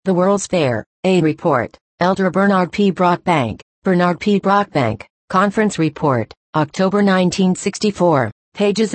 The World's Fair, a report. Elder Bernard P. Brockbank, Bernard P. Brockbank, Conference Report, October 1964, pages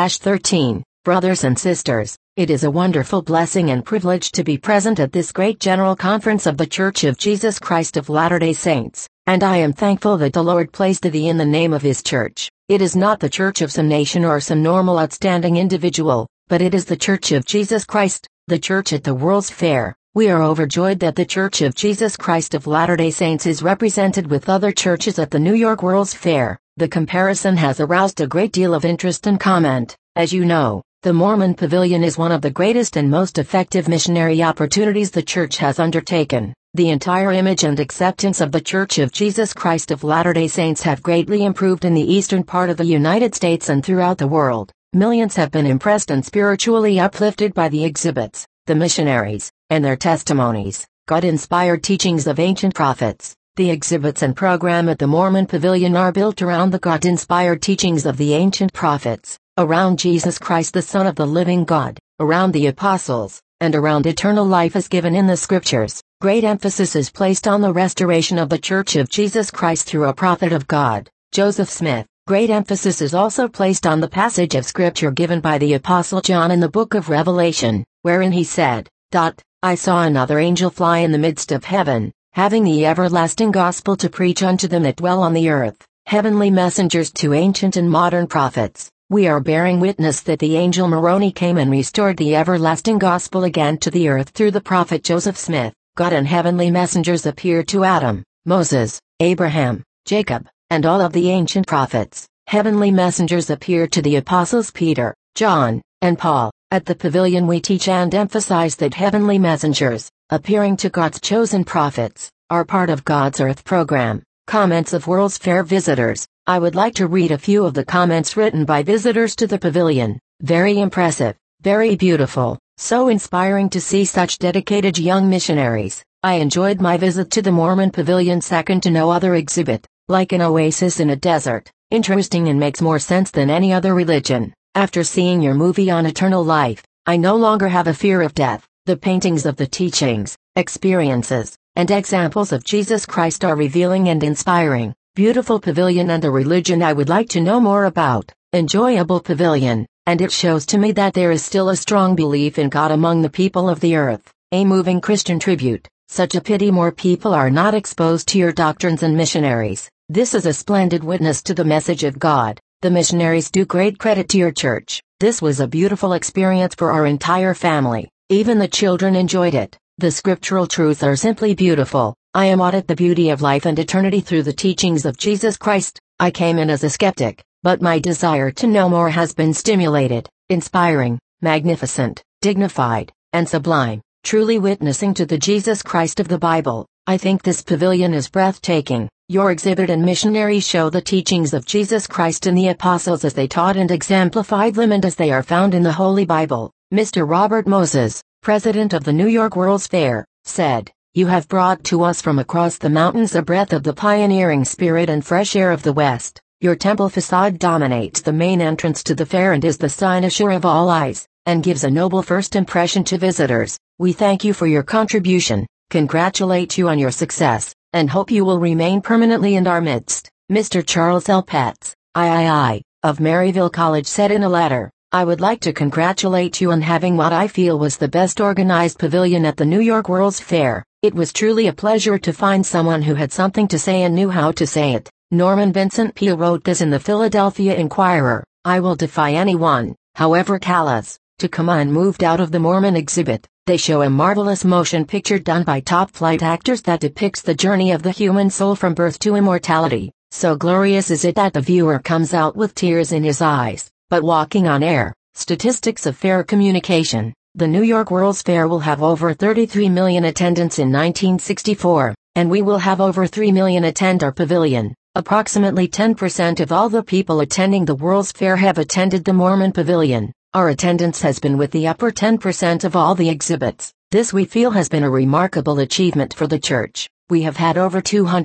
11-13. Brothers and sisters, it is a wonderful blessing and privilege to be present at this great General Conference of the Church of Jesus Christ of Latter-day Saints, and I am thankful that the Lord placed thee in the name of His church. It is not the church of some nation or some normal outstanding individual, but it is the Church of Jesus Christ, the church at the World's Fair. We are overjoyed that the Church of Jesus Christ of Latter-day Saints is represented with other churches at the New York World's Fair. The comparison has aroused a great deal of interest and comment. As you know, the Mormon Pavilion is one of the greatest and most effective missionary opportunities the church has undertaken. The entire image and acceptance of the Church of Jesus Christ of Latter-day Saints have greatly improved in the eastern part of the United States and throughout the world. Millions have been impressed and spiritually uplifted by the exhibits, the missionaries, and their testimonies, God-inspired teachings of ancient prophets. The exhibits and program at the Mormon Pavilion are built around the God-inspired teachings of the ancient prophets, around Jesus Christ the Son of the living God, around the apostles, and around eternal life as given in the scriptures. Great emphasis is placed on the restoration of the Church of Jesus Christ through a prophet of God, Joseph Smith. Great emphasis is also placed on the passage of scripture given by the Apostle John in the book of Revelation, wherein he said, I saw another angel fly in the midst of heaven, having the everlasting gospel to preach unto them that dwell on the earth, heavenly messengers to ancient and modern prophets. We are bearing witness that the angel Moroni came and restored the everlasting gospel again to the earth through the prophet Joseph Smith. God and heavenly messengers appeared to Adam, Moses, Abraham, Jacob, and all of the ancient prophets. Heavenly messengers appeared to the apostles Peter, John, and Paul. At the pavilion we teach and emphasize that heavenly messengers, appearing to God's chosen prophets, are part of God's Earth program. Comments of World's Fair visitors. I would like to read a few of the comments written by visitors to the pavilion. Very impressive, very beautiful, so inspiring to see such dedicated young missionaries. I enjoyed my visit to the Mormon Pavilion, second to no other exhibit, like an oasis in a desert. Interesting and makes more sense than any other religion. After seeing your movie on eternal life, I no longer have a fear of death. The paintings of the teachings, experiences, and examples of Jesus Christ are revealing and inspiring. Beautiful pavilion and a religion I would like to know more about. Enjoyable pavilion, and it shows to me that there is still a strong belief in God among the people of the earth. A moving Christian tribute. Such a pity more people are not exposed to your doctrines and missionaries. This is a splendid witness to the message of God. The missionaries do great credit to your church. This was a beautiful experience for our entire family. Even the children enjoyed it. The scriptural truths are simply beautiful. I am awed at the beauty of life and eternity through the teachings of Jesus Christ. I came in as a skeptic, but my desire to know more has been stimulated. Inspiring, magnificent, dignified, and sublime. Truly witnessing to the Jesus Christ of the Bible. I think this pavilion is breathtaking. Your exhibit and missionaries show the teachings of Jesus Christ and the apostles as they taught and exemplified them and as they are found in the Holy Bible. Mr. Robert Moses, president of the New York World's Fair, said, "You have brought to us from across the mountains a breath of the pioneering spirit and fresh air of the West. Your temple facade dominates the main entrance to the fair and is the cynosure of all eyes, and gives a noble first impression to visitors. We thank you for your contribution, congratulate you on your success, and hope you will remain permanently in our midst." Mr. Charles L. Petz, III, of Maryville College said in a letter, "I would like to congratulate you on having what I feel was the best organized pavilion at the New York World's Fair. It was truly a pleasure to find someone who had something to say and knew how to say it." Norman Vincent Peale wrote this in the Philadelphia Inquirer, "I will defy anyone, however callous, to come unmoved out of the Mormon exhibit. They show a marvelous motion picture done by top-flight actors that depicts the journey of the human soul from birth to immortality. So glorious is it that the viewer comes out with tears in his eyes." But walking on air, statistics of fair communication. The New York World's Fair will have over 33 million attendants in 1964, and we will have over 3 million attend our pavilion. Approximately 10% of all the people attending the World's Fair have attended the Mormon Pavilion. Our attendance has been with the upper 10% of all the exhibits. This we feel has been a remarkable achievement for the church. We have had over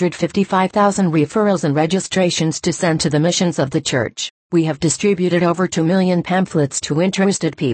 255,000 referrals and registrations to send to the missions of the church. We have distributed over 2 million pamphlets to interested people.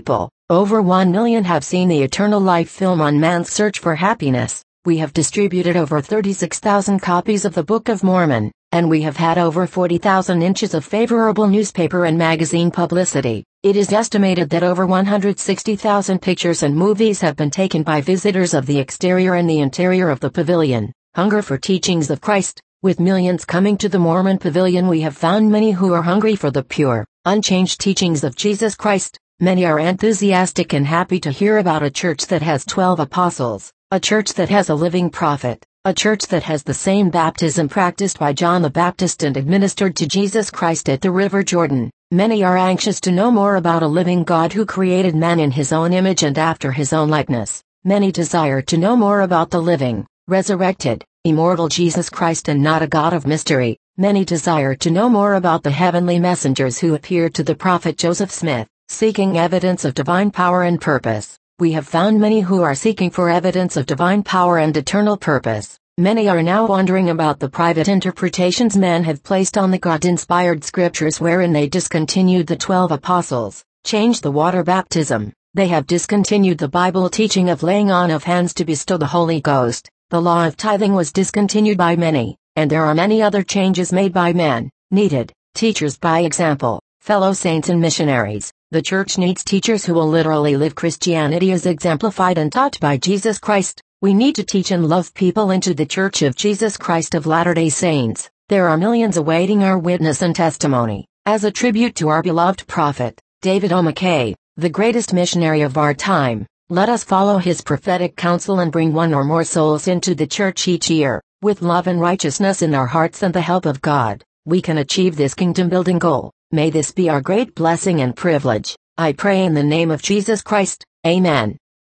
Over 1 million have seen the Eternal Life film on man's search for happiness. We have distributed over 36,000 copies of the Book of Mormon, and we have had over 40,000 inches of favorable newspaper and magazine publicity. It is estimated that over 160,000 pictures and movies have been taken by visitors of the exterior and the interior of the pavilion. Hunger for teachings of Christ. With millions coming to the Mormon pavilion, we have found many who are hungry for the pure, unchanged teachings of Jesus Christ. Many are enthusiastic and happy to hear about a church that has 12 apostles, a church that has a living prophet, a church that has the same baptism practiced by John the Baptist and administered to Jesus Christ at the River Jordan. Many are anxious to know more about a living God who created man in his own image and after his own likeness. Many desire to know more about the living, resurrected, immortal Jesus Christ and not a God of mystery. Many desire to know more about the heavenly messengers who appeared to the prophet Joseph Smith, seeking evidence of divine power and purpose. We have found many who are seeking for evidence of divine power and eternal purpose. Many are now wondering about the private interpretations men have placed on the God-inspired scriptures wherein they discontinued the 12 apostles, changed the water baptism. They have discontinued the Bible teaching of laying on of hands to bestow the Holy Ghost. The law of tithing was discontinued by many, and there are many other changes made by men, needed, teachers by example, fellow saints and missionaries. The church needs teachers who will literally live Christianity as exemplified and taught by Jesus Christ. We need to teach and love people into the Church of Jesus Christ of Latter-day Saints. There are millions awaiting our witness and testimony. As a tribute to our beloved prophet, David O. McKay, the greatest missionary of our time, let us follow his prophetic counsel and bring one or more souls into the church each year. With love and righteousness in our hearts and the help of God, we can achieve this kingdom-building goal. May this be our great blessing and privilege. I pray in the name of Jesus Christ. Amen.